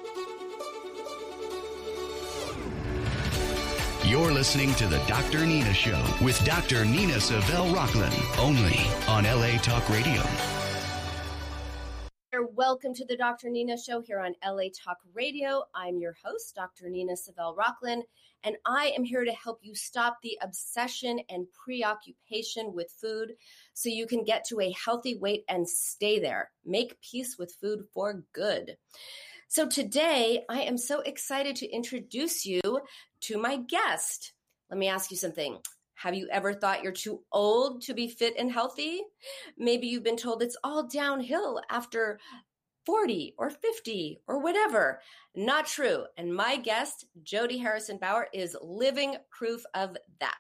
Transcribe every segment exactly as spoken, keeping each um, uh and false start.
You're listening to the Doctor Nina Show with Doctor Nina Savelle Rocklin, only on L A Talk Radio. Welcome to the Doctor Nina Show here on L A Talk Radio. I'm your host, Doctor Nina Savelle Rocklin, and I am here to help you stop the obsession and preoccupation with food so you can get to a healthy weight and stay there. Make peace with food for good. So today, I am so excited to introduce you to my guest. Let me ask you something. Have you ever thought you're too old to be fit and healthy? Maybe you've been told it's all downhill after forty or fifty or whatever. Not true. And my guest, Jody Harrison Bauer, is living proof of that.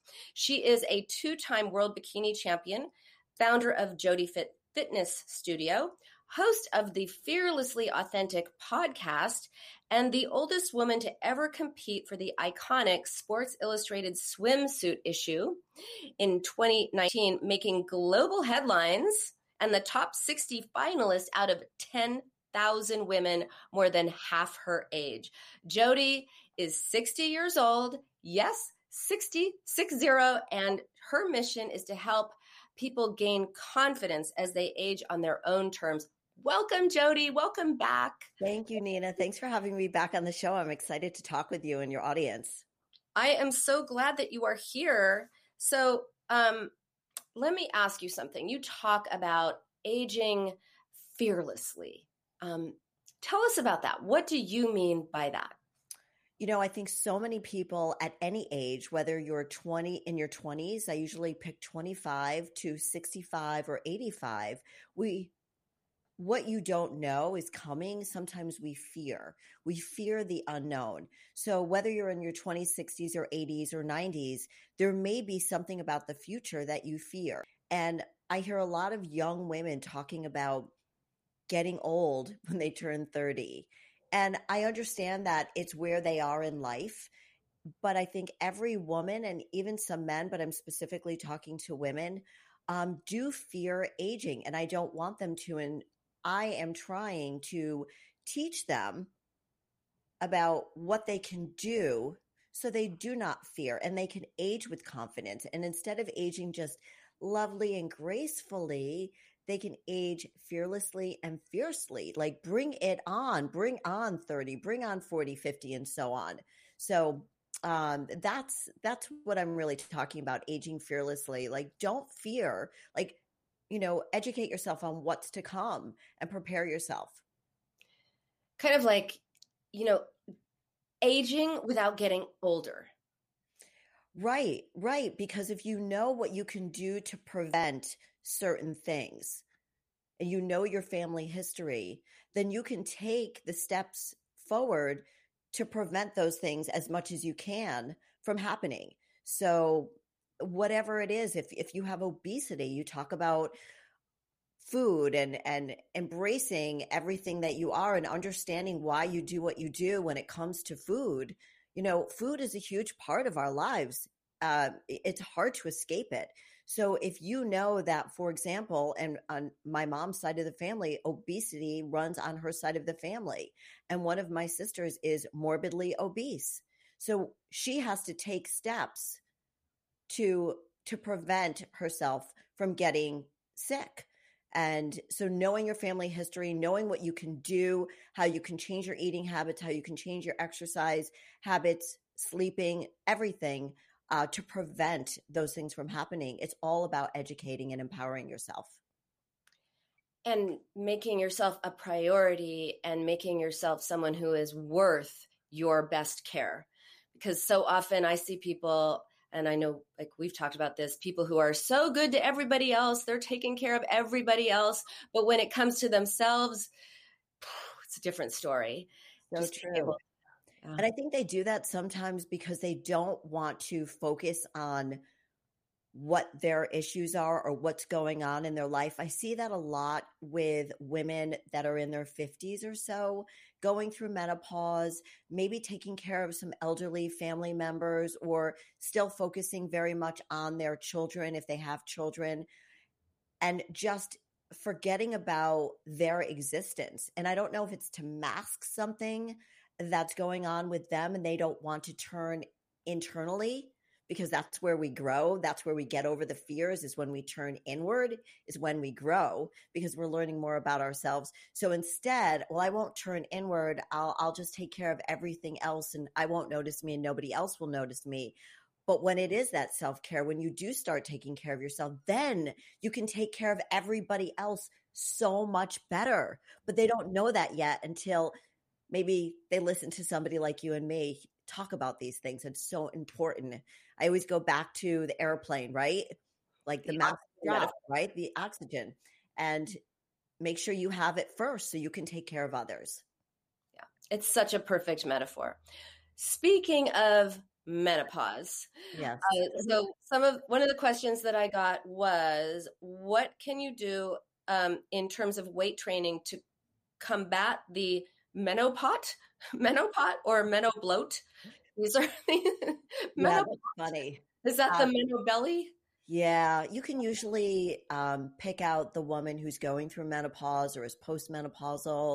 She is a two-time world bikini champion, founder of Jody Fit Fitness Studio, host of the Fearlessly Authentic podcast, and the oldest woman to ever compete for the iconic Sports Illustrated swimsuit issue in twenty nineteen, making global headlines and the top sixty finalists out of ten thousand women, more than half her age. Jody is sixty years old. Yes, sixty, six zero, and her mission is to help people gain confidence as they age on their own terms. Welcome, Jody. Welcome back. Thank you, Nina. Thanks for having me back on the show. I'm excited to talk with you and your audience. I am so glad that you are here. So um, let me ask you something. You talk about aging fearlessly. Um, tell us about that. What do you mean by that? You know, I think so many people at any age, whether you're twenty in your twenties, I usually pick twenty-five to sixty-five or eighty-five. We What you don't know is coming. Sometimes we fear. We fear the unknown. So whether you're in your twenties, sixties, or eighties, or nineties, there may be something about the future that you fear. And I hear a lot of young women talking about getting old when they turn thirty. And I understand that it's where they are in life. But I think every woman, and even some men, but I'm specifically talking to women, um, do fear aging. And I don't want them to. And I am trying to teach them about what they can do so they do not fear and they can age with confidence. And instead of aging just lovely and gracefully, they can age fearlessly and fiercely. Like bring it on, bring on thirty, bring on forty, fifty, and so on. So um, that's that's what I'm really talking about, aging fearlessly. Like don't fear. Like you know, educate yourself on what's to come and prepare yourself. Kind of like, you know, aging without getting older. Right, right. Because if you know what you can do to prevent certain things and you know your family history, then you can take the steps forward to prevent those things as much as you can from happening. So whatever it is, if if you have obesity, you talk about food and and embracing everything that you are and understanding why you do what you do when it comes to food. You know, food is a huge part of our lives. Uh, it's hard to escape it. So if you know that, for example, and on my mom's side of the family, obesity runs on her side of the family, and one of my sisters is morbidly obese. So she has to take steps to to prevent herself from getting sick. And so knowing your family history, knowing what you can do, how you can change your eating habits, how you can change your exercise habits, sleeping, everything uh, to prevent those things from happening. It's all about educating and empowering yourself. And making yourself a priority and making yourself someone who is worth your best care. Because so often I see people, and I know, like we've talked about this, people who are so good to everybody else, they're taking care of everybody else. But when it comes to themselves, it's a different story. So Just true. able, yeah. And I think they do that sometimes because they don't want to focus on what their issues are or what's going on in their life. I see that a lot with women that are in their fifties or so, going through menopause, maybe taking care of some elderly family members or still focusing very much on their children if they have children, and just forgetting about their existence. And I don't know if it's to mask something that's going on with them and they don't want to turn internally, because that's where we grow. That's where we get over the fears, is when we turn inward, is when we grow, because we're learning more about ourselves. So instead, well, I won't turn inward. I'll, I'll just take care of everything else and I won't notice me and nobody else will notice me. But when it is that self-care, when you do start taking care of yourself, then you can take care of everybody else so much better. But they don't know that yet until maybe they listen to somebody like you and me talk about these things. It's so important. I always go back to the airplane, right? Like the, the mask drop, right? The oxygen. And make sure you have it first so you can take care of others. Yeah, it's such a perfect metaphor. Speaking of menopause. Yes. Uh, so some of one of the questions that I got was, what can you do um, in terms of weight training to combat the menopot, menopot or menobloat? These are the yeah, that's funny. Is that the um, menobelly? Yeah, you can usually um, pick out the woman who's going through menopause or is postmenopausal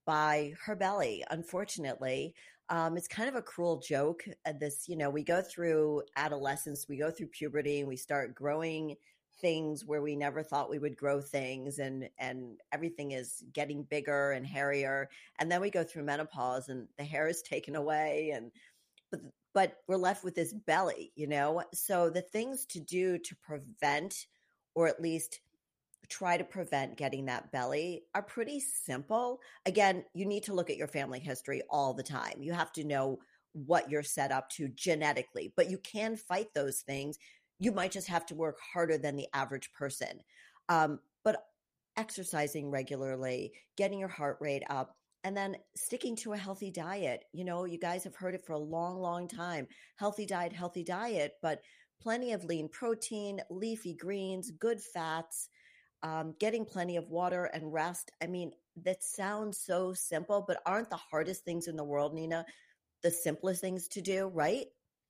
by her belly. Unfortunately, um, it's kind of a cruel joke. Uh, this, you know, we go through adolescence, we go through puberty, and we start growing things where we never thought we would grow things, and and everything is getting bigger and hairier. And then we go through menopause, and the hair is taken away, and but but we're left with this belly, you know. So the things to do to prevent, or at least try to prevent getting that belly, are pretty simple. Again, you need to look at your family history all the time. You have to know what you're set up to genetically, but you can fight those things. You might just have to work harder than the average person. Um, but exercising regularly, getting your heart rate up, and then sticking to a healthy diet. You know, you guys have heard it for a long, long time. Healthy diet, healthy diet, but plenty of lean protein, leafy greens, good fats, um, getting plenty of water and rest. I mean, that sounds so simple, but aren't the hardest things in the world, Nina, the simplest things to do, right?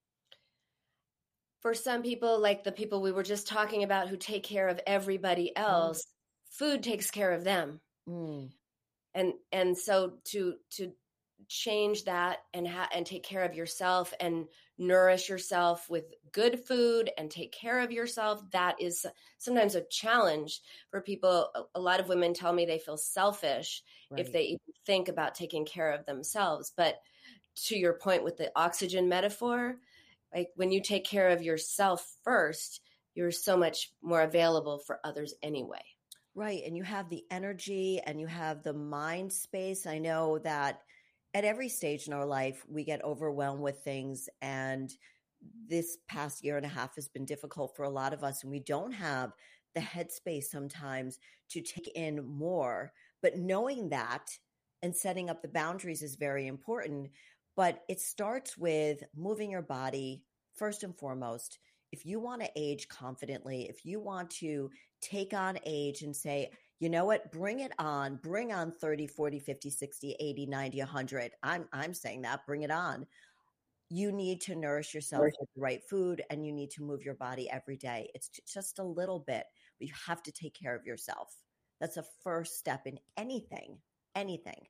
For some people, like the people we were just talking about who take care of everybody else, mm. food takes care of them. Mm. And and so to to change that and ha- and take care of yourself and nourish yourself with good food and take care of yourself, that is sometimes a challenge for people. A, a lot of women tell me they feel selfish right. if they even think about taking care of themselves. But to your point with the oxygen metaphor, like when you take care of yourself first, you're so much more available for others anyway. Right. And you have the energy and you have the mind space. I know that at every stage in our life, we get overwhelmed with things. And this past year and a half has been difficult for a lot of us. And we don't have the headspace sometimes to take in more. But knowing that and setting up the boundaries is very important. But it starts with moving your body first and foremost. If you want to age confidently, if you want to take on age and say, you know what, bring it on, bring on thirty, forty, fifty, sixty, eighty, ninety, one hundred. I'm, I'm saying that, bring it on. You need to nourish yourself nourish. with the right food, and you need to move your body every day. It's just a little bit, but you have to take care of yourself. That's a first step in anything, anything.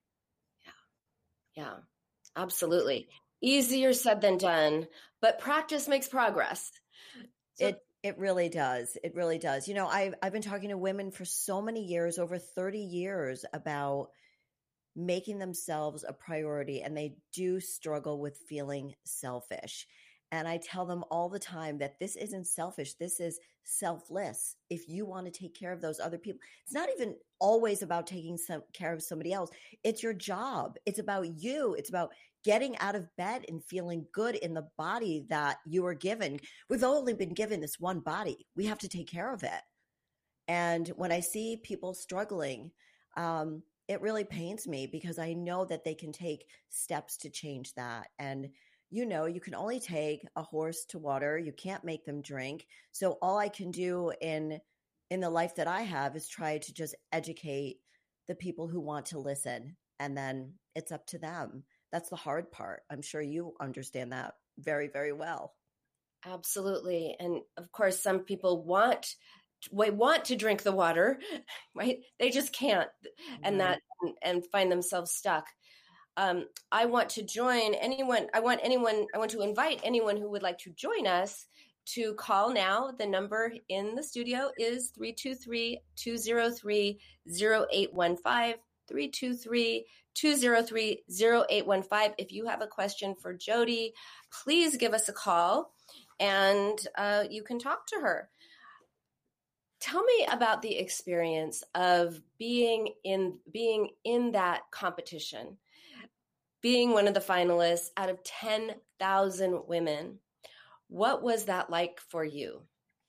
Yeah. Yeah, absolutely. Easier said than done, but practice makes progress. So- it It really does. It really does. You know, I've, I've been talking to women for so many years, over thirty years, about making themselves a priority, and they do struggle with feeling selfish. And I tell them all the time that this isn't selfish. This is selfless. If you want to take care of those other people, it's not even always about taking some care of somebody else. It's your job. It's about you. It's about getting out of bed and feeling good in the body that you were given. We've only been given this one body. We have to take care of it. And when I see people struggling, um, it really pains me, because I know that they can take steps to change that. And you know, you can only take a horse to water. You can't make them drink. So all I can do in in the life that I have is try to just educate the people who want to listen. And then it's up to them. That's the hard part. I'm sure you understand that very, very well. Absolutely. And of course, some people want they want to drink the water, right? They just can't, and that and find themselves stuck. Um, I want to join anyone. I want anyone. I want to invite anyone who would like to join us to call now. The number in the studio is three two three, two zero three, zero eight one five, three two three, two zero three, zero eight one five. If you have a question for Jody, please give us a call, and uh, you can talk to her. Tell me about the experience of being in being in that competition, being one of the finalists out of ten thousand women. What was that like for you?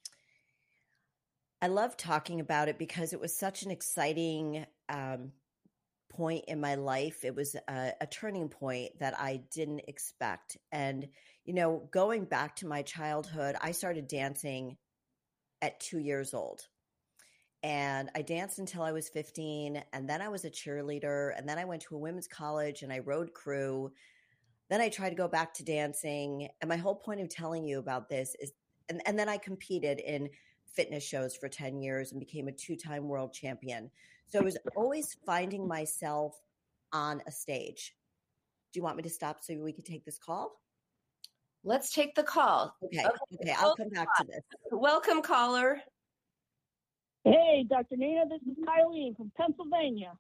I love talking about it because it was such an exciting um, point in my life. It was a, a turning point that I didn't expect. And, you know, going back to my childhood, I started dancing at two years old. And I danced until I was fifteen. And then I was a cheerleader. And then I went to a women's college and I rode crew. Then I tried to go back to dancing. And my whole point of telling you about this is, and, and then I competed in fitness shows for ten years and became a two-time world champion. So I was always finding myself on a stage. Do you want me to stop so we can take this call? Let's take the call. Okay. Okay. okay I'll come back to this. Welcome, caller. Hey, Doctor Nina, this is Kylene from Pennsylvania.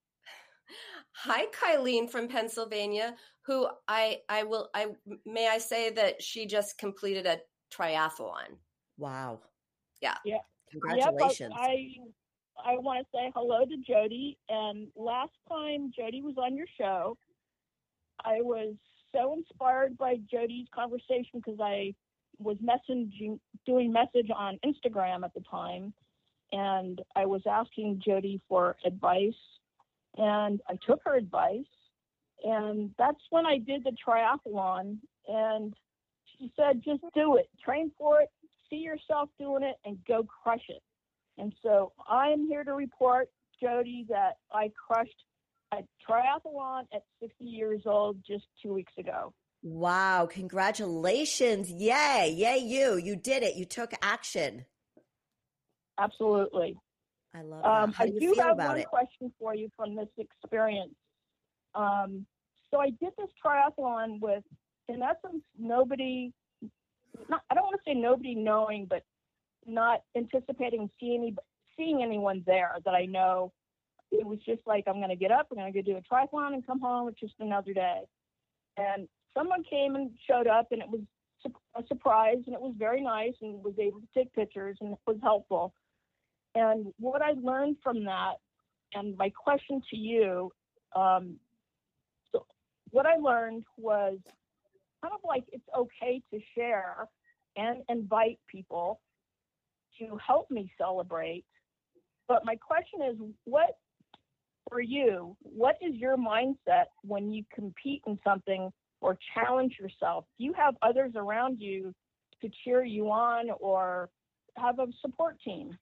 Hi, Kylene from Pennsylvania, who I I will I may I say that she just completed a triathlon. Wow. Yeah. Yeah. Congratulations. Yeah, I I want to say hello to Jody. And last time Jody was on your show, I was so inspired by Jody's conversation because I was messaging, doing message on Instagram at the time. And I was asking Jody for advice, and I took her advice. And that's when I did the triathlon. And she said, just do it, train for it, see yourself doing it, and go crush it. And so I'm here to report, Jody, that I crushed a triathlon at sixty years old just two weeks ago. Wow. Congratulations. Yay. Yay, you. You did it. You took action. Absolutely. I love that. Um, How do I you do feel have about one it? question for you from this experience. Um, so I did this triathlon with, in essence, nobody, not, I don't want to say nobody knowing, but not anticipating seeing, any, seeing anyone there that I know. It was just like, I'm going to get up, I'm going to go do a triathlon and come home. It's just another day. And someone came and showed up, and it was a surprise, and it was very nice, and was able to take pictures, and it was helpful. And what I learned from that, and my question to you, um, so what I learned was kind of like it's okay to share and invite people to help me celebrate. But my question is, what, for you, what is your mindset when you compete in something or challenge yourself? Do you have others around you to cheer you on or have a support team?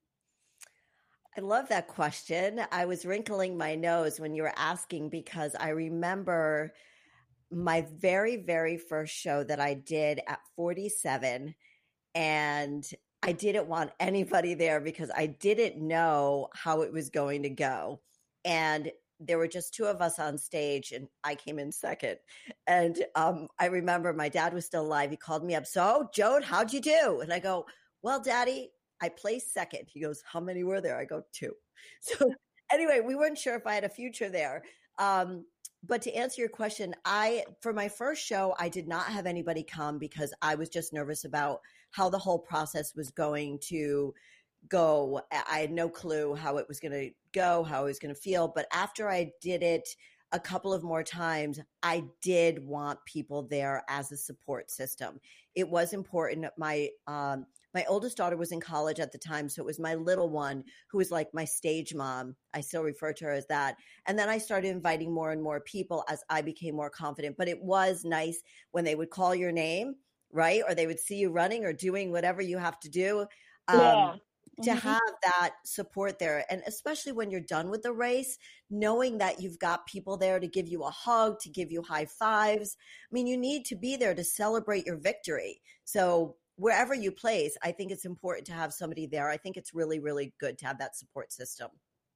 I love that question. I was wrinkling my nose when you were asking because I remember my very, very first show that I did at forty-seven, and I didn't want anybody there because I didn't know how it was going to go. And there were just two of us on stage, and I came in second. And um, I remember my dad was still alive. He called me up. So, Jode, how'd you do? And I go, well, Daddy, I placed second. He goes, how many were there? I go, two. So anyway, we weren't sure if I had a future there. Um, but to answer your question, I, for my first show, I did not have anybody come because I was just nervous about how the whole process was going to go. I had no clue how it was going to go, how I was going to feel. But after I did it a couple of more times, I did want people there as a support system. It was important. My, um, My oldest daughter was in college at the time, so it was my little one who was like my stage mom. I still refer to her as that. And then I started inviting more and more people as I became more confident. But it was nice when they would call your name, right? Or they would see you running or doing whatever you have to do. Um, yeah. to mm-hmm. have that support there. And especially when you're done with the race, knowing that you've got people there to give you a hug, to give you high fives. I mean, you need to be there to celebrate your victory. So wherever you place, I think it's important to have somebody there. I think it's really, really good to have that support system.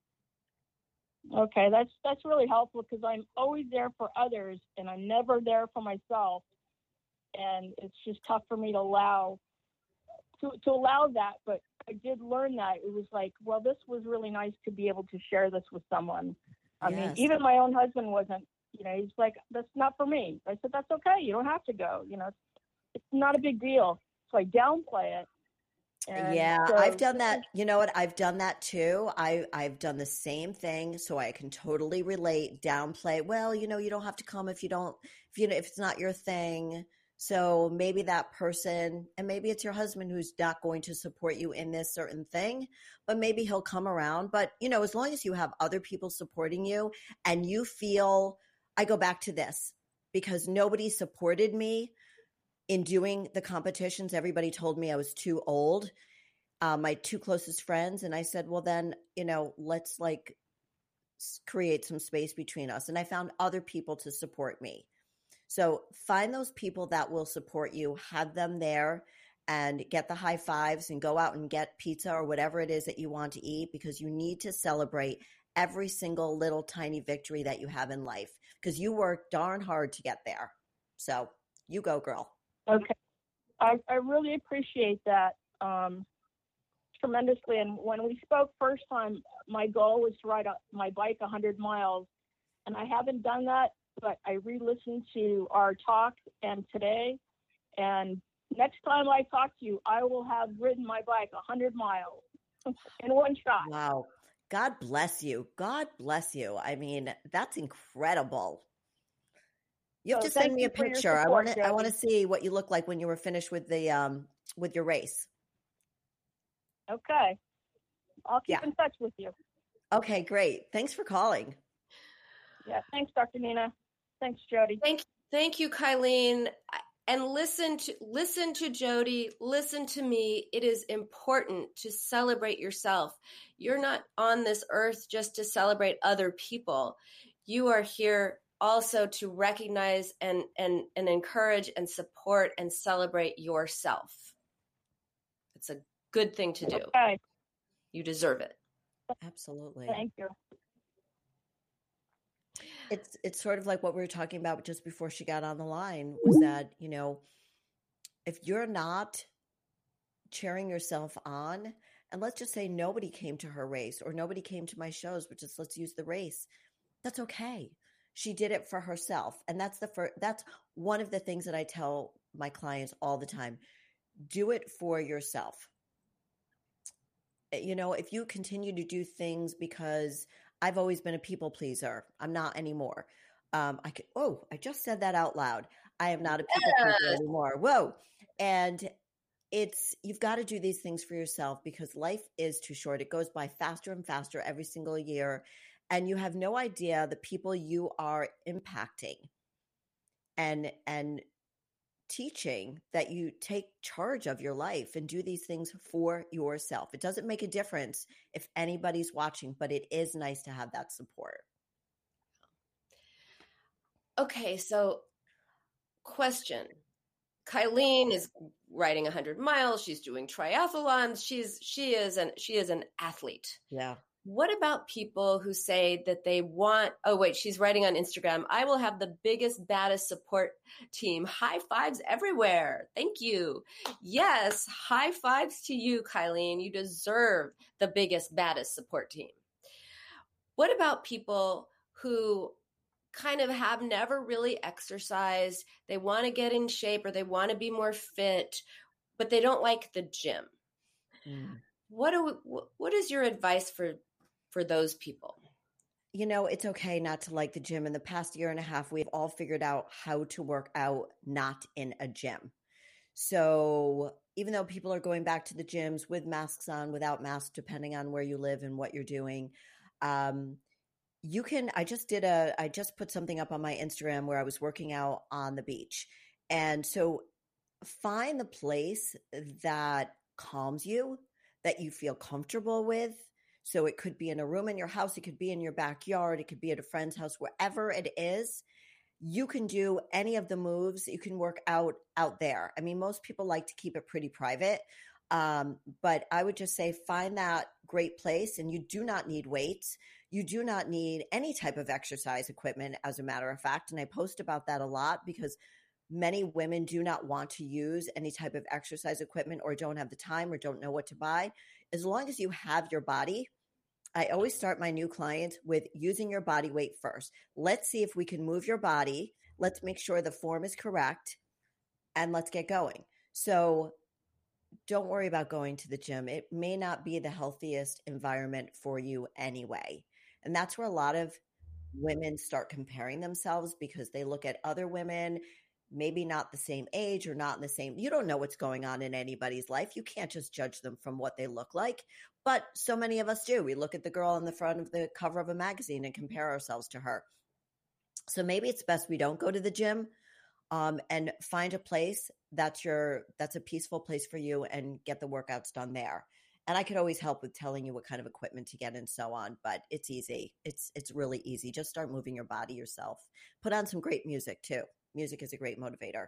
Okay, that's that's really helpful because I'm always there for others and I'm never there for myself. And it's just tough for me to allow to, to allow that. But I did learn that it was like, well, this was really nice to be able to share this with someone. I Yes. mean, even my own husband wasn't, you know, he's like, that's not for me. I said, that's okay. You don't have to go. You know, it's, it's not a big deal. So I downplay it. And yeah, so, I've done that. You know what? I've done that too. I, I've done the same thing. So I can totally relate, downplay. Well, you know, you don't have to come if you don't, if you know, if it's not your thing. So maybe that person, and maybe it's your husband who's not going to support you in this certain thing, but maybe he'll come around. But, you know, as long as you have other people supporting you and you feel, I go back to this because nobody supported me in doing the competitions. Everybody told me I was too old, uh, my two closest friends. And I said, well, then, you know, let's like create some space between us. And I found other people to support me. So find those people that will support you, have them there and get the high fives and go out and get pizza or whatever it is that you want to eat, because you need to celebrate every single little tiny victory that you have in life because you work darn hard to get there. So you go, girl. Okay. I, I really appreciate that um, tremendously. And when we spoke first time, my goal was to ride a, my bike one hundred miles. And I haven't done that, but I re-listened to our talk and today. And next time I talk to you, I will have ridden my bike one hundred miles in one shot. Wow. God bless you. God bless you. I mean, that's incredible. You have So to send thank me you a for your picture. I support, want to I want to Jody. see what you look like when you were finished with the um with your race. Okay. I'll keep Yeah. in touch with you. Okay, great. Thanks for calling. Yeah. Thanks, Doctor Nina. Thanks, Jody. Thank, thank you, Kylene. And listen to listen to Jody. Listen to me. It is important to celebrate yourself. You're not on this earth just to celebrate other people. You are here also to recognize and and and encourage and support and celebrate yourself. It's a good thing to do. Okay. You deserve it. Absolutely. Thank you. It's it's sort of like what we were talking about just before she got on the line was that, you know, if you're not cheering yourself on, and let's just say nobody came to her race or nobody came to my shows, but just let's use the race, that's okay. She did it for herself. And that's the first, that's one of the things that I tell my clients all the time. Do it for yourself. You know, if you continue to do things because I've always been a people pleaser, I'm not anymore. Um, I could, oh, I just said that out loud. I am not a people Yes. pleaser anymore. Whoa. And it's, you've got to do these things for yourself because life is too short. It goes by faster and faster every single year. And you have no idea the people you are impacting and, and teaching that you take charge of your life and do these things for yourself. It doesn't make a difference if anybody's watching, but it is nice to have that support. Okay, so question. Kylene is riding one hundred miles. She's doing triathlons. She's she is an she is an athlete. Yeah. What about people who say that they want, oh, wait, she's writing on Instagram, I will have the biggest, baddest support team. High fives everywhere. Thank you. Yes, high fives to you, Kylene. You deserve the biggest, baddest support team. What about people who kind of have never really exercised? They want to get in shape or they want to be more fit, but they don't like the gym. Mm. What do we, what is your advice for for those people? You know, it's okay not to like the gym. In the past year and a half, we've all figured out how to work out not in a gym. So even though people are going back to the gyms with masks on, without masks, depending on where you live and what you're doing, um, you can, I just did a, I just put something up on my Instagram where I was working out on the beach. And so find the place that calms you, that you feel comfortable with. So it could be in a room in your house. It could be in your backyard. It could be at a friend's house, wherever it is. you can do any of the moves. You can work out out there. I mean, most people like to keep it pretty private. Um, but I would just say find that great place, and you do not need weights. You do not need any type of exercise equipment, as a matter of fact. And I post about that a lot because many women do not want to use any type of exercise equipment or don't have the time or don't know what to buy. As long as you have your body, I always start my new clients with using your body weight first. Let's see if we can move your body. Let's make sure the form is correct, and let's get going. So don't worry about going to the gym. It may not be the healthiest environment for you anyway. And that's where a lot of women start comparing themselves because they look at other women, maybe not the same age or not in the same, you don't know what's going on in anybody's life. You can't just judge them from what they look like. But so many of us do. We look at the girl on the front of the cover of a magazine and compare ourselves to her. So maybe it's best we don't go to the gym. Um, and find a place that's your that's a peaceful place for you and get the workouts done there. And I could always help with telling you what kind of equipment to get and so on, but it's easy. It's it's really easy. Just start moving your body yourself. Put on some great music too. Music is a great motivator.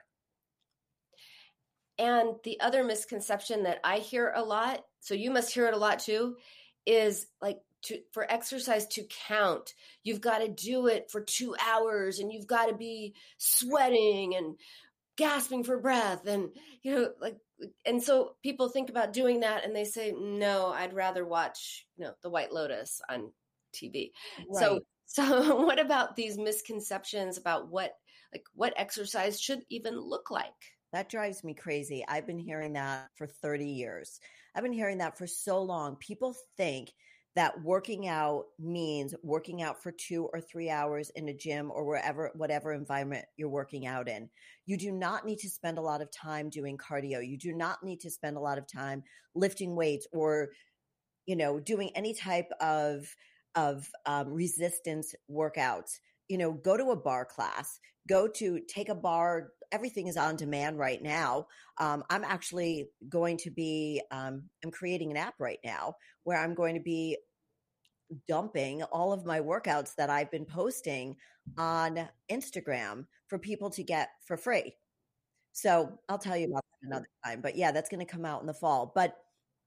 And the other misconception that I hear a lot, so you must hear it a lot too, is like to, for exercise to count, you've got to do it for two hours and you've got to be sweating and gasping for breath. And, you know, like, and so people think about doing that and they say, no, I'd rather watch, you know, The White Lotus on T V. Right. So, so what about these misconceptions about what, like what exercise should even look like? That drives me crazy. I've been hearing that for thirty years. I've been hearing that for so long. People think that working out means working out for two or three hours in a gym or wherever, whatever environment you're working out in. You do not need to spend a lot of time doing cardio. You do not need to spend a lot of time lifting weights or, you know, doing any type of, of um, resistance workouts. You know, go to a bar class, go to take a bar. Everything is on demand right now. Um, I'm actually going to be, um, I'm creating an app right now where I'm going to be dumping all of my workouts that I've been posting on Instagram for people to get for free. So I'll tell you about that another time. But yeah, that's going to come out in the fall. But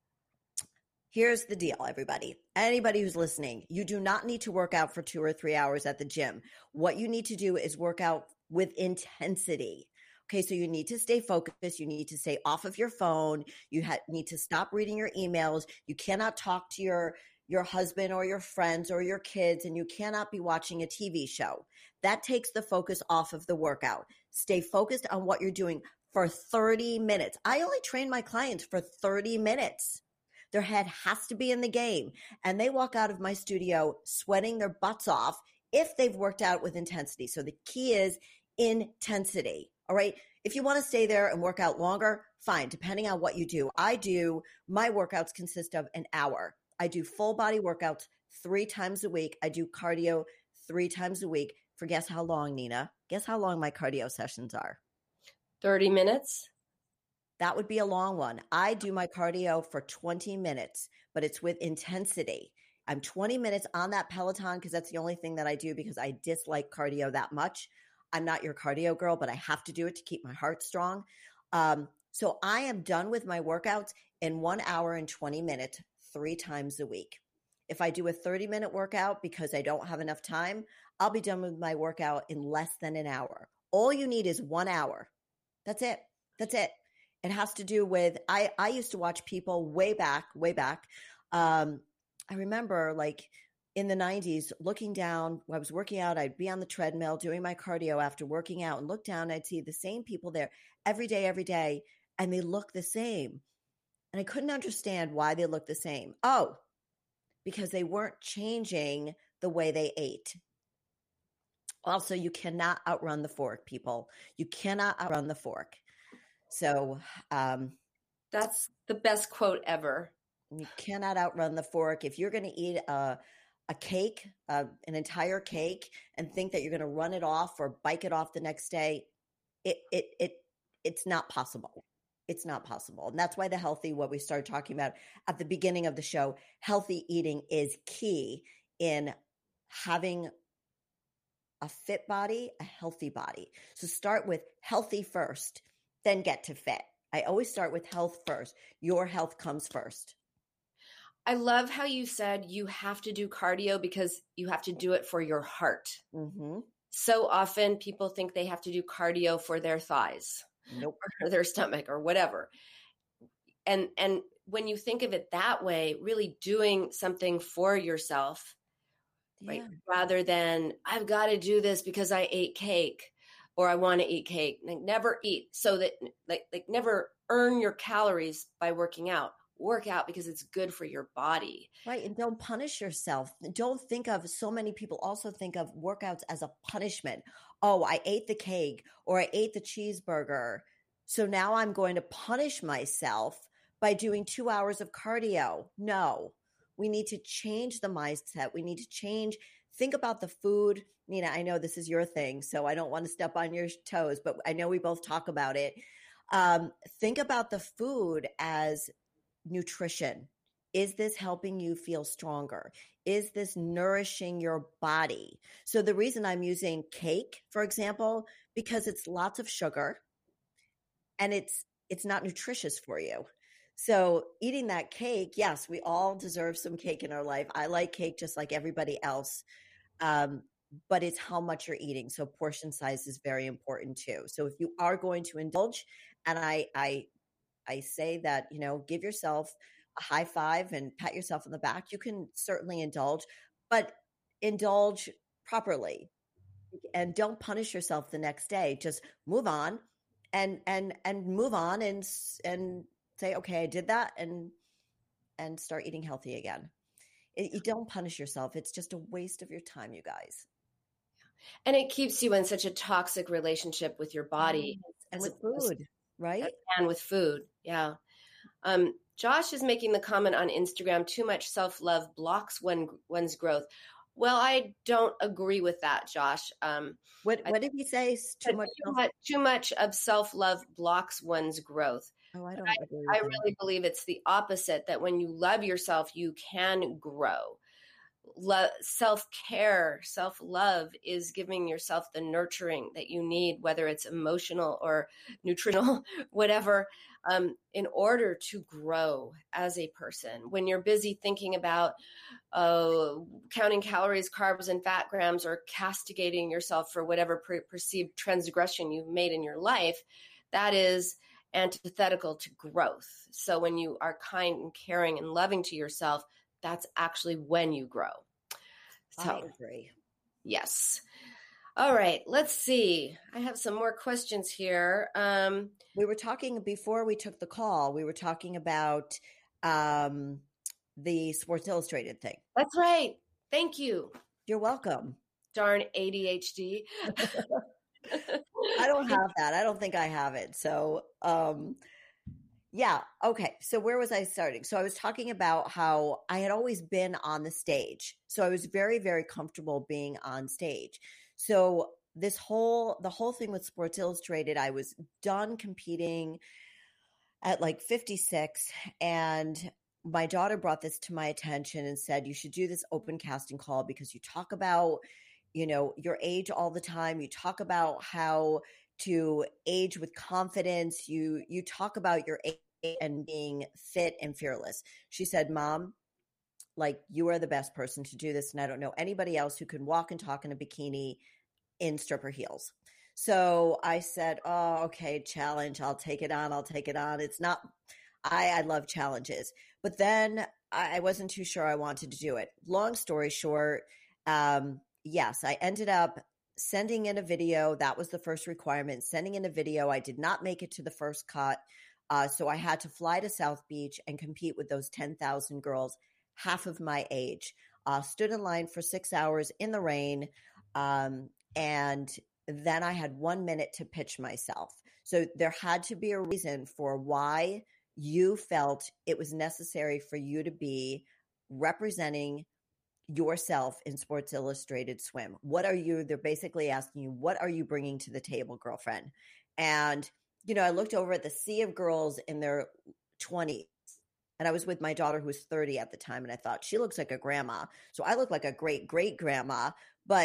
here's the deal, everybody. Anybody who's listening, you do not need to work out for two or three hours at the gym. What you need to do is work out with intensity. Okay, so you need to stay focused. You need to stay off of your phone. You ha- need to stop reading your emails. You cannot talk to your, your husband or your friends or your kids, and you cannot be watching a T V show. That takes the focus off of the workout. Stay focused on what you're doing for thirty minutes. I only train my clients for thirty minutes. Their head has to be in the game, and they walk out of my studio sweating their butts off if they've worked out with intensity. So the key is intensity. All right. If you want to stay there and work out longer, fine, depending on what you do. I do, my workouts consist of an hour. I do full body workouts three times a week. I do cardio three times a week. For guess how long, Nina? Guess how long my cardio sessions are? thirty minutes. That would be a long one. I do my cardio for twenty minutes, but it's with intensity. I'm twenty minutes on that Peloton because that's the only thing that I do because I dislike cardio that much. I'm not your cardio girl, but I have to do it to keep my heart strong. Um, so I am done with my workouts in one hour and twenty minutes, three times a week. If I do a thirty minute workout because I don't have enough time, I'll be done with my workout in less than an hour. All you need is one hour. That's it. That's it. It has to do with, I, I used to watch people way back, way back. Um, I remember like in the nineties, looking down, when I was working out, I'd be on the treadmill doing my cardio after working out and look down, I'd see the same people there every day, every day, and they look the same. And I couldn't understand why they looked the same. Oh, because they weren't changing the way they ate. Also, you cannot outrun the fork, people. You cannot outrun the fork. So um, that's the best quote ever. You cannot outrun the fork. If you're going to eat a, a cake, uh, an entire cake, and think that you're going to run it off or bike it off the next day, it it it it's not possible. It's not possible. And that's why the healthy, what we started talking about at the beginning of the show, healthy eating is key in having a fit body, a healthy body. So start with healthy first, then get to fit. I always start with health first. Your health comes first. I love how you said you have to do cardio because you have to do it for your heart. Mm-hmm. So often people think they have to do cardio for their thighs, nope, or their stomach or whatever. And, and when you think of it that way, really doing something for yourself, yeah. right? Rather than I've got to do this because I ate cake or I want to eat cake. Like, never eat so that like, like never earn your calories by working out. Work out because it's good for your body. Right. And don't punish yourself. Don't think of, so many people also think of workouts as a punishment. Oh, I ate the cake or I ate the cheeseburger. So now I'm going to punish myself by doing two hours of cardio. No, we need to change the mindset. We need to change, think about the food. Nina, I know this is your thing, so I don't want to step on your toes, but I know we both talk about it. Um, think about the food as nutrition. Is this helping you feel stronger? Is this nourishing your body? So the reason I'm using cake, for example, because it's lots of sugar and it's it's not nutritious for you. So eating that cake, yes, we all deserve some cake in our life. I like cake just like everybody else. Um, but it's how much you're eating. So portion size is very important too. So if you are going to indulge, and I I I say that, you know, give yourself a high five and pat yourself on the back. You can certainly indulge, but indulge properly and don't punish yourself the next day. Just move on and, and, and move on and, and say, okay, I did that, and, and start eating healthy again. It, you don't punish yourself. It's just a waste of your time, you guys. And it keeps you in such a toxic relationship with your body. And with food. Right? And with food. Yeah. Um, Josh is making the comment on Instagram, too much self-love blocks one, one's growth. Well, I don't agree with that, Josh. Um, what what did he say? Too much, too much, too much of self-love blocks one's growth. Oh, I don't I, agree with I that. really believe it's the opposite, that when you love yourself, you can grow. Lo- self-care, self-love is giving yourself the nurturing that you need, whether it's emotional or nutritional, whatever, um, in order to grow as a person. When you're busy thinking about uh, counting calories, carbs, and fat grams, or castigating yourself for whatever per- perceived transgression you've made in your life, that is antithetical to growth. So when you are kind and caring and loving to yourself, that's actually when you grow. So, I agree. Yes. All right. Let's see. I have some more questions here. Um, we were talking before we took the call. We were talking about um, the Sports Illustrated thing. That's right. Thank you. You're welcome. Darn A D H D. I don't have that. I don't think I have it. So, um, yeah. Okay. So where was I starting? So I was talking about how I had always been on the stage. So I was very, very comfortable being on stage. So this whole, the whole thing with Sports Illustrated, I was done competing at like fifty-six, and my daughter brought this to my attention and said, you should do this open casting call because you talk about, you know, your age all the time. You talk about how to age with confidence. You, you talk about your age and being fit and fearless. She said, Mom, like, you are the best person to do this. And I don't know anybody else who can walk and talk in a bikini in stripper heels. So I said, oh, okay, challenge. I'll take it on. I'll take it on. It's not, I, I love challenges, but then I, I wasn't too sure I wanted to do it. Long story short, um, yes, I ended up sending in a video. That was the first requirement, sending in a video. I did not make it to the first cut. Uh, so I had to fly to South Beach and compete with those ten thousand girls, half of my age. Uh, stood in line for six hours in the rain. Um, and then I had one minute to pitch myself. So there had to be a reason for why you felt it was necessary for you to be representing yourself in Sports Illustrated Swim. What are you, they're basically asking you, what are you bringing to the table, girlfriend? And, you know, I looked over at the sea of girls in their twenties, and I was with my daughter who was thirty at the time. And I thought, she looks like a grandma. So I look like a great, great grandma, but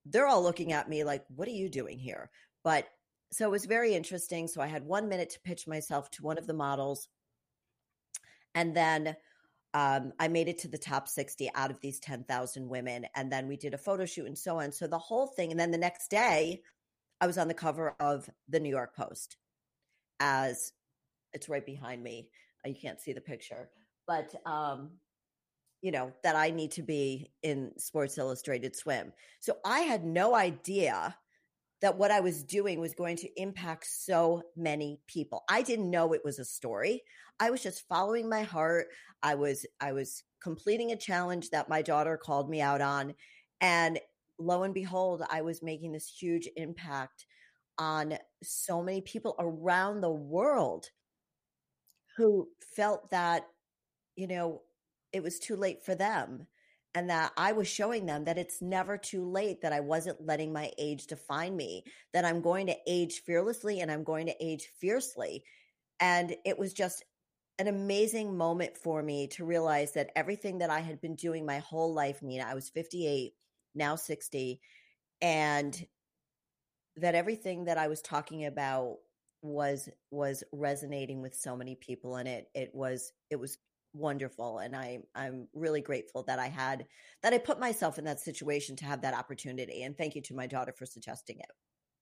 they're all looking at me like, what are you doing here? But so it was very interesting. So I had one minute to pitch myself to one of the models. And then um, I made it to the top sixty out of these ten thousand women. And then we did a photo shoot and so on. So the whole thing. And then the next day, I was on the cover of the New York Post, as it's right behind me. You can't see the picture, but, um, you know, that I need to be in Sports Illustrated Swim. So I had no idea that what I was doing was going to impact so many people. I didn't know it was a story. I was just following my heart. I was, I was completing a challenge that my daughter called me out on. And lo and behold, I was making this huge impact on so many people around the world who felt that, you know, it was too late for them. And that I was showing them that it's never too late, that I wasn't letting my age define me, that I'm going to age fearlessly and I'm going to age fiercely. And it was just an amazing moment for me to realize that everything that I had been doing my whole life, Nina, I was fifty-eight, now sixty, and that everything that I was talking about was was resonating with so many people, and it it was it was wonderful. And I I'm really grateful that I had that I put myself in that situation to have that opportunity. And thank you to my daughter for suggesting it.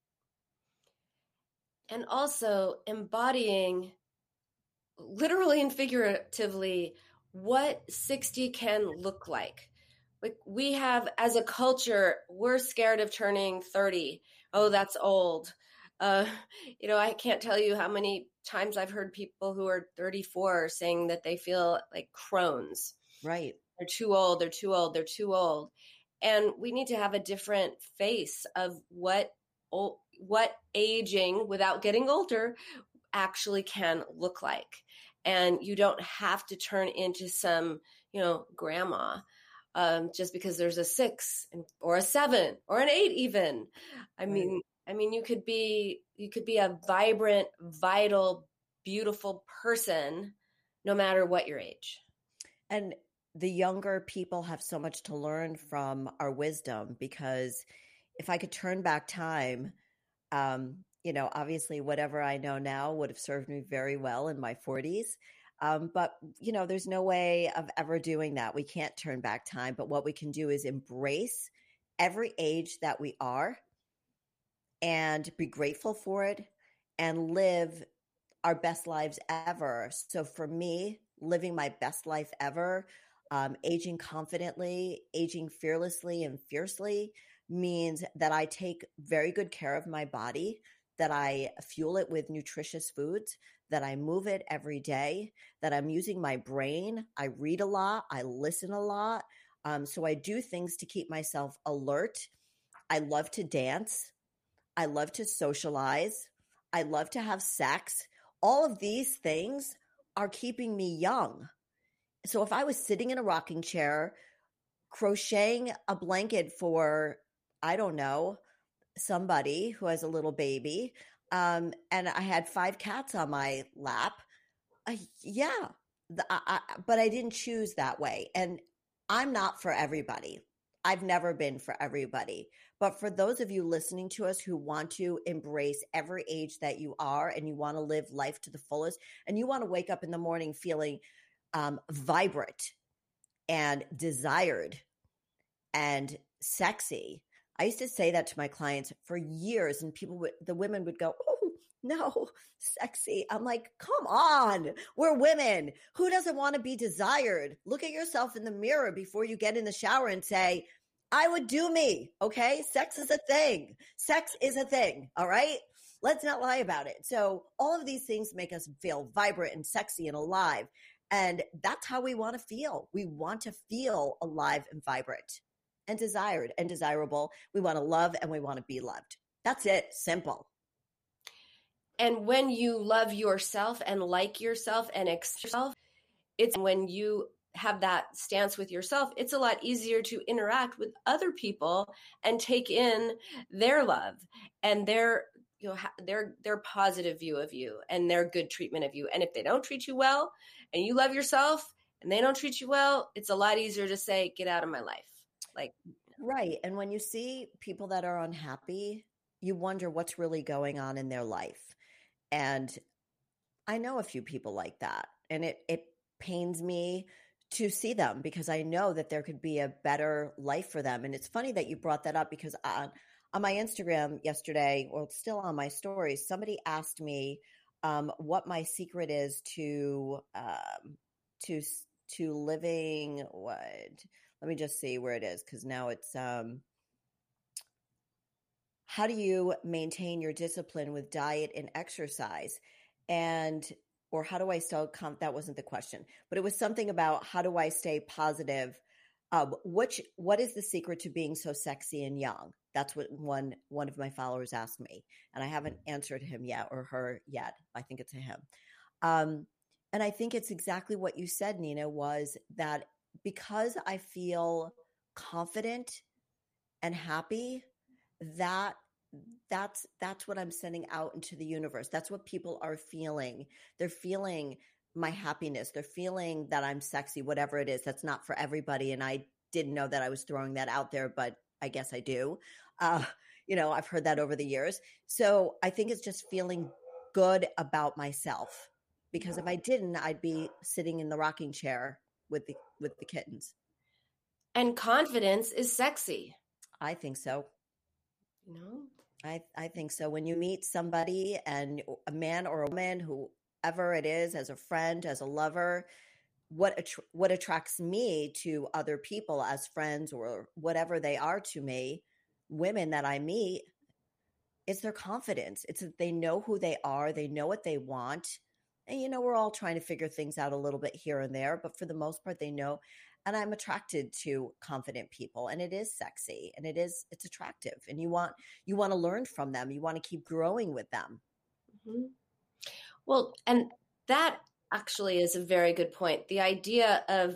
And also embodying, literally and figuratively, what sixty can look like. Like, we have, as a culture, we're scared of turning thirty. Oh, that's old. Uh, you know, I can't tell you how many times I've heard people who are thirty-four saying that they feel like crones. Right. They're too old. They're too old. They're too old. And we need to have a different face of what what aging without getting older actually can look like. And you don't have to turn into some, you know, grandma um, just because there's a six or a seven or an eight even. I Right. mean, I mean, you could be you could be a vibrant, vital, beautiful person no matter what your age. And the younger people have so much to learn from our wisdom, because if I could turn back time, um, you know, obviously whatever I know now would have served me very well in my forties. Um, but, you know, there's no way of ever doing that. We can't turn back time. But what we can do is embrace every age that we are and be grateful for it and live our best lives ever. So for me, living my best life ever, um, aging confidently, aging fearlessly and fiercely means that I take very good care of my body, that I fuel it with nutritious foods, that I move it every day, that I'm using my brain. I read a lot. I listen a lot. Um, so I do things to keep myself alert. I love to dance. I love to socialize. I love to have sex. All of these things are keeping me young. So if I was sitting in a rocking chair, crocheting a blanket for, I don't know, somebody who has a little baby, um, and I had five cats on my lap, uh, yeah, the, I, I, but I didn't choose that way. And I'm not for everybody. I've never been for everybody. But for those of you listening to us who want to embrace every age that you are, and you want to live life to the fullest, and you want to wake up in the morning feeling um, vibrant and desired and sexy. I used to say that to my clients for years, and people would, the women would go, "Oh, no, sexy." I'm like, come on, we're women. Who doesn't want to be desired? Look at yourself in the mirror before you get in the shower and say, I would do me. Okay. Sex is a thing. Sex is a thing. All right. Let's not lie about it. So all of these things make us feel vibrant and sexy and alive. And that's how we want to feel. We want to feel alive and vibrant and desired and desirable. We want to love and we want to be loved. That's it. Simple. And when you love yourself and like yourself and accept yourself, it's when you have that stance with yourself, it's a lot easier to interact with other people and take in their love and their, you know, their, their positive view of you and their good treatment of you. And if they don't treat you well and you love yourself and they don't treat you well, it's a lot easier to say, get out of my life. Like, Right. And when you see people that are unhappy, you wonder what's really going on in their life. And I know a few people like that, and it it pains me to see them because I know that there could be a better life for them. And it's funny that you brought that up because on, on my Instagram yesterday, or still on my stories, somebody asked me um, what my secret is to um, to to living. What? Let me just see where it is because now it's. Um, how do you maintain your discipline with diet and exercise? And or how do I still come? That wasn't the question, but it was something about how do I stay positive? Uh, which what is the secret to being so sexy and young? That's what one one of my followers asked me, and I haven't answered him yet or her yet. I think it's a him, um, and I think it's exactly what you said, Nina. Was that because I feel confident and happy, that that's that's what I'm sending out into the universe. That's what people are feeling. They're feeling my happiness. They're feeling that I'm sexy, whatever it is. That's not for everybody. And I didn't know that I was throwing that out there, but I guess I do. Uh, you know, I've heard that over the years. So I think it's just feeling good about myself, because if I didn't, I'd be sitting in the rocking chair with the with the kittens. And confidence is sexy. I think so. You know? I, I think so. When you meet somebody, and a man or a woman, whoever it is, as a friend, as a lover, what att- what attracts me to other people as friends or whatever they are to me, women that I meet, it's their confidence. It's that they know who they are. They know what they want. And, you know, we're all trying to figure things out a little bit here and there, but for the most part, they know. And I'm attracted to confident people, and it is sexy, and it is, it's attractive, and you want, you want to learn from them. You want to keep growing with them. Mm-hmm. Well, and that actually is a very good point. The idea of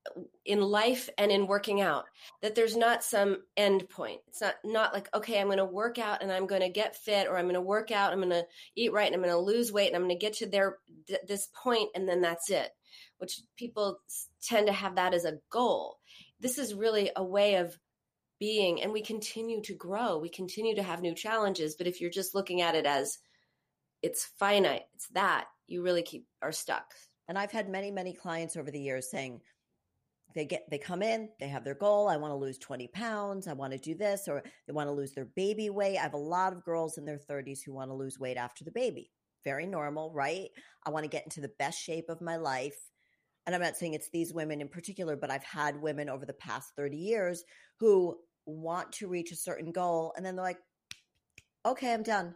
in life and in working out, that there's not some end point. It's not, not like, okay, I'm going to work out and I'm going to get fit, or I'm going to work out, I'm going to eat right, and I'm going to lose weight, and I'm going to get to their, th- this point, and then that's it, which people tend to have that as a goal. This is really a way of being, and we continue to grow. We continue to have new challenges. But if you're just looking at it as it's finite, it's that, you really keep are stuck. And I've had many, many clients over the years saying, They get, they come in, they have their goal. I want to lose twenty pounds. I want to do this, or they want to lose their baby weight. I have a lot of girls in their thirties who want to lose weight after the baby. Very normal, right? I want to get into the best shape of my life. And I'm not saying it's these women in particular, but I've had women over the past thirty years who want to reach a certain goal. And then they're like, okay, I'm done.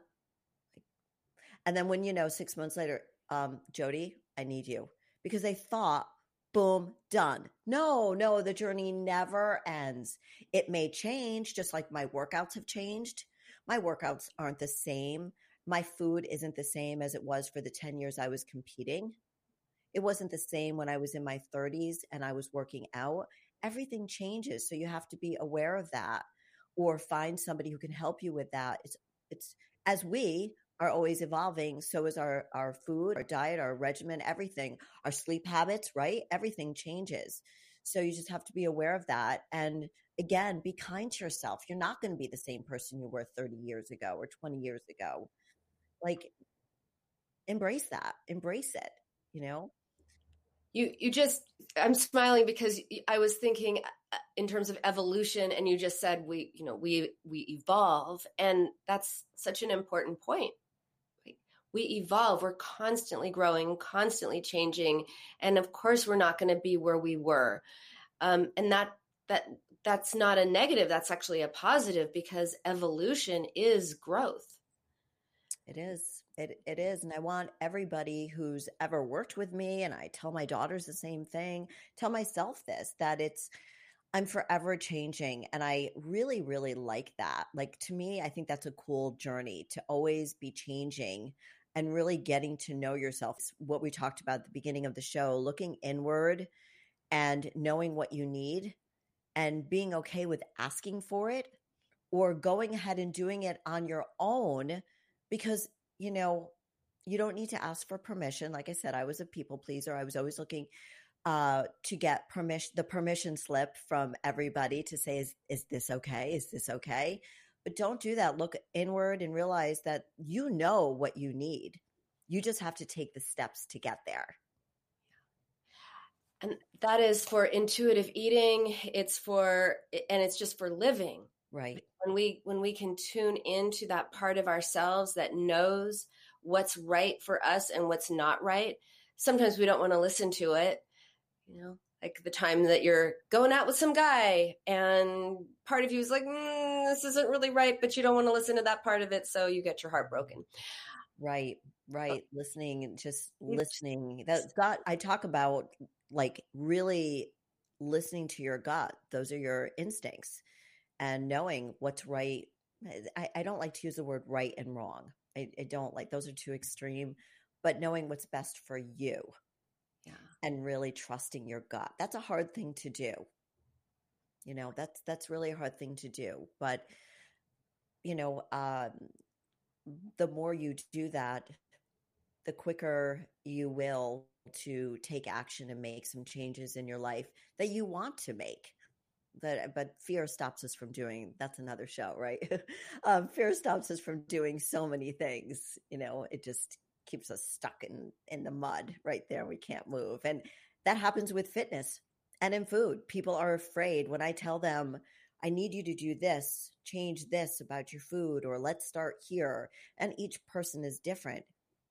And then when, you know, six months later, um, Jody, I need you, because they thought, boom, done. No, no, the journey never ends. It may change, just like my workouts have changed. My workouts aren't the same. My food isn't the same as it was for the ten years I was competing. It wasn't the same when I was in my thirties and I was working out. Everything changes. So you have to be aware of that, or find somebody who can help you with that. It's, it's as we are always evolving, so is our, our food, our diet, our regimen, everything, our sleep habits, right? Everything changes. So you just have to be aware of that. And again, be kind to yourself. You're not going to be the same person you were thirty years ago or twenty years ago. Like, embrace that, embrace it, you know? You, you just, I'm smiling because I was thinking in terms of evolution, and you just said we, you know, we, we evolve, and that's such an important point. We evolve. We're constantly growing, constantly changing. And of course, we're not going to be where we were. Um, and that, that, that's not a negative. That's actually a positive, because evolution is growth. It is. It, it is. And I want everybody who's ever worked with me, and I tell my daughters the same thing, tell myself this, that it's, I'm forever changing. And I really, really like that. Like, to me, I think that's a cool journey, to always be changing and really getting to know yourself. It's what we talked about at the beginning of the show, looking inward and knowing what you need, and being okay with asking for it, or going ahead and doing it on your own, because, you know, you don't need to ask for permission. Like I said, I was a people pleaser. I was always looking uh, to get permission, the permission slip from everybody to say, is, is this okay? Is this okay? But don't do that. Look inward and realize that you know what you need. You just have to take the steps to get there. And that is for intuitive eating. It's for, and it's just for living. Right. When we, when we can tune into that part of ourselves that knows what's right for us and what's not right. Sometimes we don't want to listen to it, you know, like the time that you're going out with some guy and part of you is like, mm, this isn't really right, but you don't want to listen to that part of it. So you get your heart broken. Right. Right. Listening and just listening. That gut, I talk about like really listening to your gut. Those are your instincts and knowing what's right. I, I don't like to use the word right and wrong. I, I don't like, those are too extreme, but knowing what's best for you. Yeah. And really trusting your gut. That's a hard thing to do. You know, that's, that's really a hard thing to do. But, you know, um, the more you do that, the quicker you will to take action and make some changes in your life that you want to make. That, but fear stops us from doing, that's another show, right? um, fear stops us from doing so many things. You know, it just keeps us stuck in, in the mud right there. We can't move. And that happens with fitness and in food. People are afraid when I tell them, I need you to do this, change this about your food, or let's start here. And each person is different.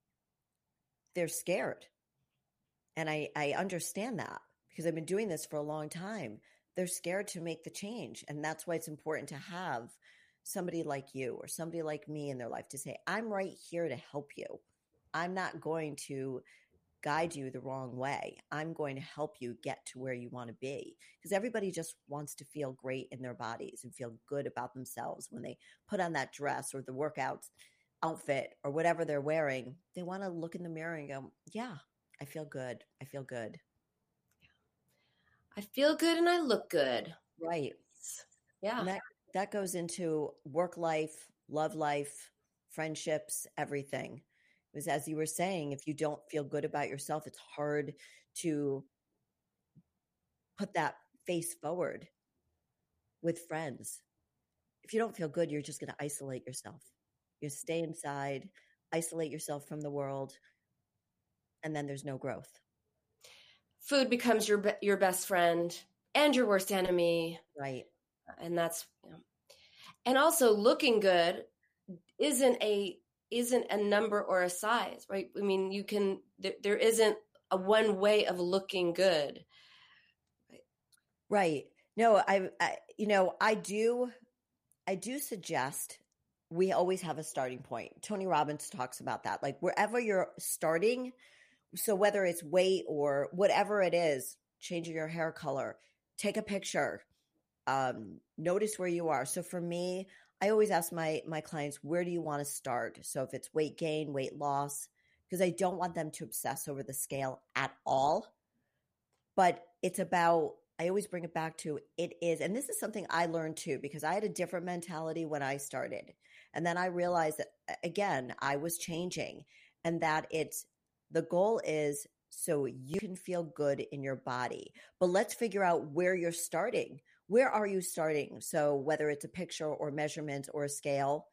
They're scared. And I, I understand that because I've been doing this for a long time. They're scared to make the change. And that's why it's important to have somebody like you or somebody like me in their life to say, I'm right here to help you. I'm not going to guide you the wrong way. I'm going to help you get to where you want to be, because everybody just wants to feel great in their bodies and feel good about themselves when they put on that dress or the workout outfit or whatever they're wearing. They want to look in the mirror and go, yeah, I feel good. I feel good. I feel good and I look good. Right. Yeah. And that, that goes into work life, love life, friendships, everything. Because as you were saying, if you don't feel good about yourself, it's hard to put that face forward with friends. If you don't feel good, you're just going to isolate yourself. You stay inside, isolate yourself from the world, and then there's no growth. Food becomes your be- your best friend and your worst enemy. Right. And that's, you know, and also looking good isn't a isn't a number or a size, right? I mean, you can, there, there isn't a one way of looking good. Right. Right. No, I, I, you know, I do, I do suggest we always have a starting point. Tony Robbins talks about that. Like wherever you're starting, so whether it's weight or whatever it is, changing your hair color, take a picture, um, notice where you are. So for me, I always ask my my clients, where do you want to start? So if it's weight gain, weight loss, because I don't want them to obsess over the scale at all. But it's about, I always bring it back to it is, and this is something I learned too, because I had a different mentality when I started. And then I realized that, again, I was changing and that it's, the goal is so you can feel good in your body. But let's figure out where you're starting. Where are you starting? So whether it's a picture or measurement or a scale,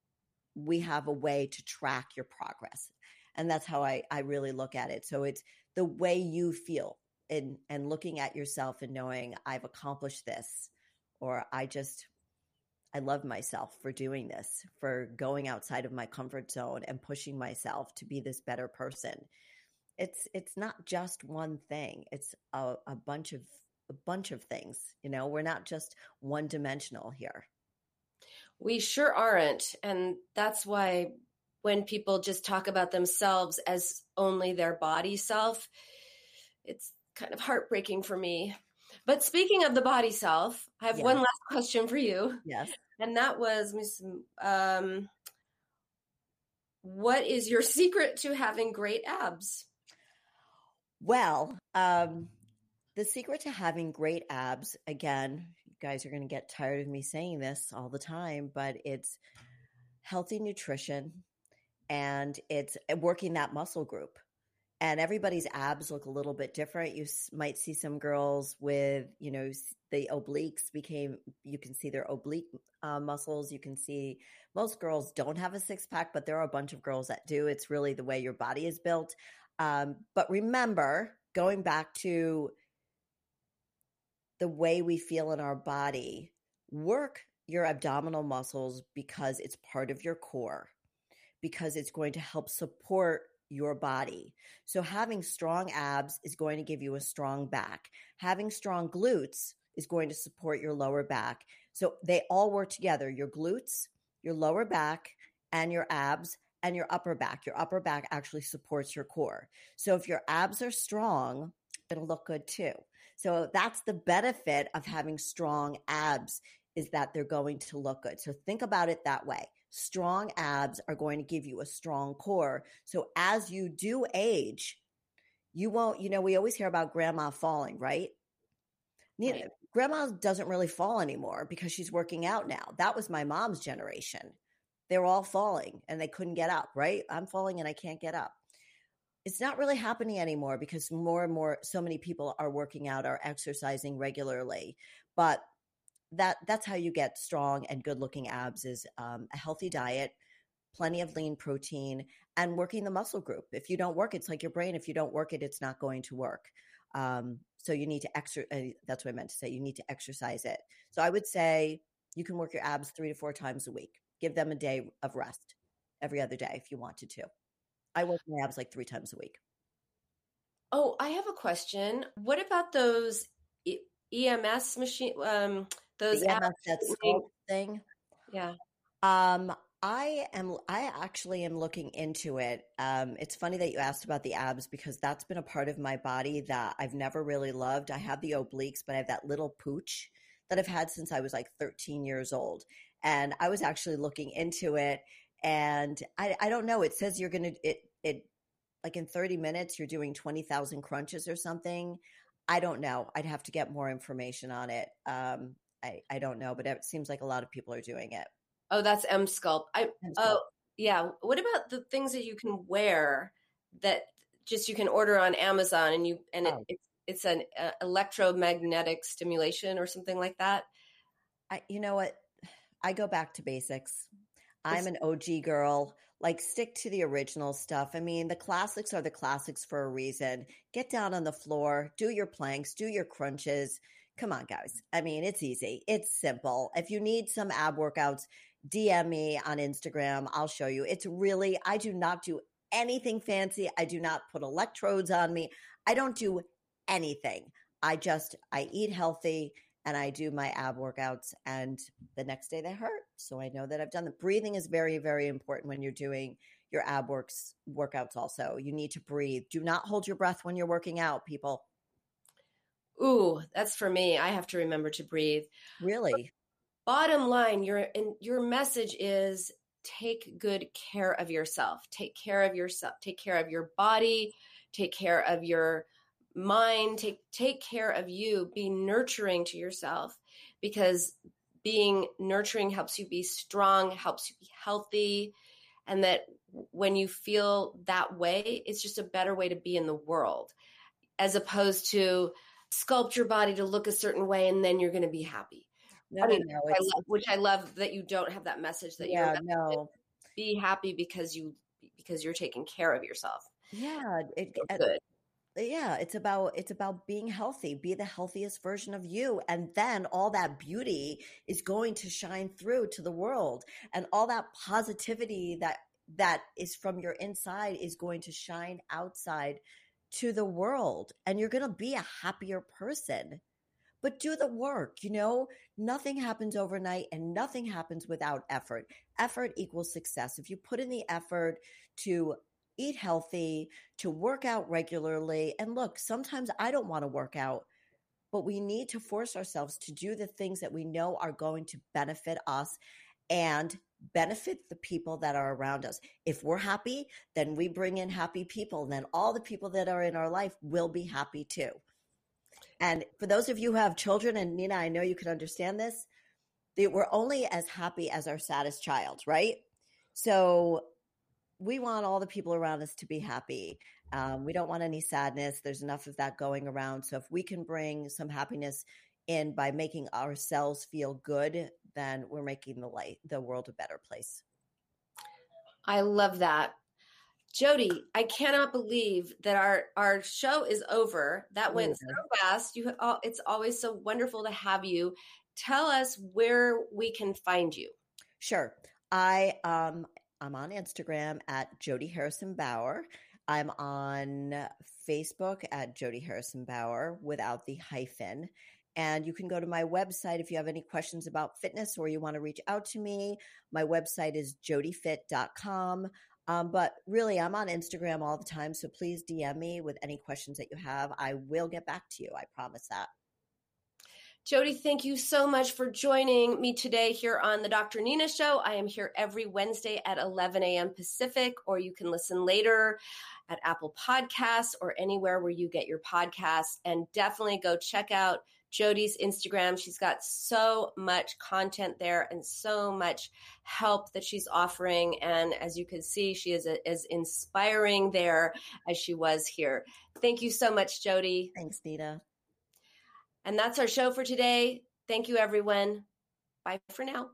we have a way to track your progress. And that's how I, I really look at it. So it's the way you feel and, and looking at yourself and knowing I've accomplished this, or I just, I love myself for doing this, for going outside of my comfort zone and pushing myself to be this better person. It's, it's not just one thing. It's a, a bunch of a bunch of things, you know, we're not just one dimensional here. We sure aren't. And that's why when people just talk about themselves as only their body self, it's kind of heartbreaking for me. But speaking of the body self, I have Yeah. one last question for you. Yes. And that was, um, what is your secret to having great abs? Well, um, the secret to having great abs, again, you guys are going to get tired of me saying this all the time, but it's healthy nutrition and it's working that muscle group. and everybody's abs look a little bit different. You s- might see some girls with, you know, s- the obliques became, you can see their oblique uh, muscles. You can see most girls don't have a six pack, but there are a bunch of girls that do. It's really the way your body is built. Um, but remember, going back to the way we feel in our body, work your abdominal muscles because it's part of your core, because it's going to help support your body. So having strong abs is going to give you a strong back. Having strong glutes is going to support your lower back. So they all work together, your glutes, your lower back, and your abs, and your upper back. Your upper back actually supports your core. So if your abs are strong, it'll look good too. So that's the benefit of having strong abs, is that they're going to look good. So think about it that way. Strong abs are going to give you a strong core. So as you do age, you won't, you know, we always hear about grandma falling, right? Right. Grandma doesn't really fall anymore because she's working out now. That was my mom's generation. They were all falling and they couldn't get up, right? I'm falling and I can't get up. It's not really happening anymore because more and more, so many people are working out, are exercising regularly. But that that's how you get strong and good looking abs, is um, a healthy diet, plenty of lean protein, and working the muscle group. If you don't work, it's like your brain. If you don't work it, it's not going to work. Um, so you need to exercise. Uh, that's what I meant to say. You need to exercise it. So I would say you can work your abs three to four times a week. Give them a day of rest every other day if you wanted to. I work my abs like three times a week. Oh, I have a question. What about those E- EMS machine? Um, those The E M S, apps? that sculpt thing. Yeah. Um, I am, I actually am looking into it. Um, it's funny that you asked about the abs because that's been a part of my body that I've never really loved. I have the obliques, but I have that little pooch that I've had since I was like thirteen years old. And I was actually looking into it, and I, I don't know. It says you're going to, it, it, like in thirty minutes, you're doing twenty thousand crunches or something. I don't know. I'd have to get more information on it. Um, I, I don't know, but it seems like a lot of people are doing it. Oh, that's M Sculpt. I M oh Sculpt. yeah. What about the things that you can wear that just you can order on Amazon and you and it, Oh. it's it's an uh, electromagnetic stimulation or something like that? I, you know what? I go back to basics. I'm an O G girl. Like, stick to the original stuff. I mean, the classics are the classics for a reason. Get down on the floor, do your planks, do your crunches. Come on, guys. I mean, it's easy. It's simple. If you need some ab workouts, D M me on Instagram. I'll show you. It's really, I do not do anything fancy. I do not put electrodes on me. I don't do anything. I just, I eat healthy and I do my ab workouts, and the next day they hurt. So I know that I've done the breathing is very, very important when you're doing your ab works workouts. Also, you need to breathe. Do not hold your breath when you're working out, people. Ooh, that's for me. I have to remember to breathe. Really? Bottom line, your and your message is take good care of yourself. Take care of yourself. Take care of your body. Take care of your mind. Take take care of you. Be nurturing to yourself, because being nurturing helps you be strong, helps you be healthy, and that when you feel that way, it's just a better way to be in the world, as opposed to sculpt your body to look a certain way and then you're going to be happy. No, I mean, no, no. I It's, love, which I love that you don't have that message that yeah, you're no. be happy because you because you're taking care of yourself. Yeah, it, Feel it, good. yeah, it's about it's about being healthy. Be the healthiest version of you, and then all that beauty is going to shine through to the world, and all that positivity that that is from your inside is going to shine outside to the world, and you're going to be a happier person. But do the work, you know, nothing happens overnight and nothing happens without effort. Effort equals success. If you put in the effort to eat healthy, to work out regularly, and look, sometimes I don't want to work out, but we need to force ourselves to do the things that we know are going to benefit us and benefit the people that are around us. If we're happy, then we bring in happy people, and then all the people that are in our life will be happy too. And for those of you who have children, and Nina, I know you can understand this, that we're only as happy as our saddest child, right? So we want all the people around us to be happy. Um, we don't want any sadness. There's enough of that going around. So if we can bring some happiness in by making ourselves feel good, then we're making the light, the world a better place. I love that. Jody, I cannot believe that our, our show is over. That went so fast. You, it's always so wonderful to have you. Tell us where we can find you. Sure. I, um, I'm on Instagram at Jody Harrison Bauer. I'm on Facebook at Jody Harrison Bauer without the hyphen. And you can go to my website if you have any questions about fitness or you want to reach out to me. My website is jody fit dot com. Um, but really, I'm on Instagram all the time. So please D M me with any questions that you have. I will get back to you. I promise that. Jody, thank you so much for joining me today here on the Doctor Nina Show. I am here every Wednesday at eleven a.m. Pacific, or you can listen later at Apple Podcasts or anywhere where you get your podcasts. And definitely go check out Jody's Instagram. She's got so much content there and so much help that she's offering. And as you can see, she is a, as inspiring there as she was here. Thank you so much, Jody. Thanks, Nina. And that's our show for today. Thank you, everyone. Bye for now.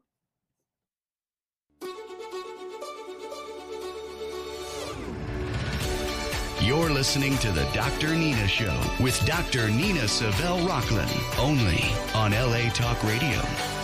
You're listening to the Doctor Nina Show with Doctor Nina Savelle Rocklin, only on L A Talk Radio.